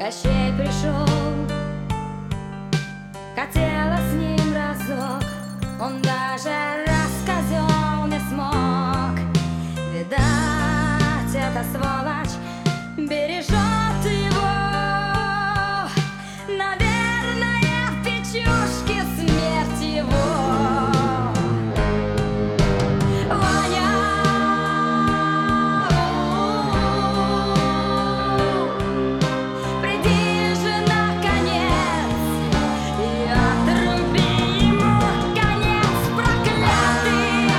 Кощей пришел, хотела с ним разок, он даже рассказал не смог. Видать, эта сволочь бережет его, наверное, в печушке смерть его. Ваня, приди же наконец и отруби ему конец, проклятый.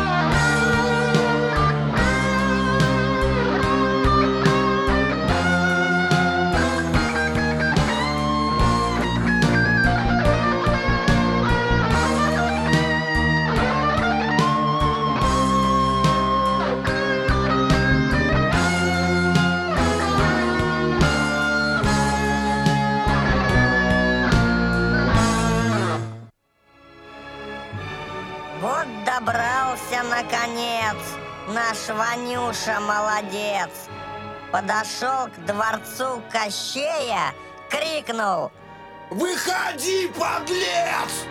Вот добрался наконец наш Ванюша молодец. Подошел к дворцу Кощея, крикнул: «Выходи, подлец!»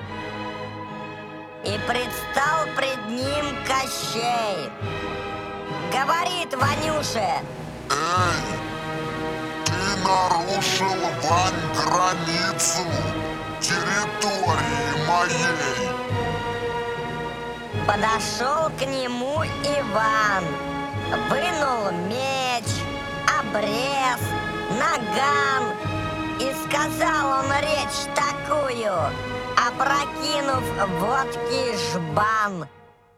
и предстал пред ним Кощей. Говорит Ванюше: Эй, ты нарушил, Вань, границу территории моей. Подошел к нему Иван, вынул меч, обрез, наган, и сказал он речь такую, опрокинув водки жбан: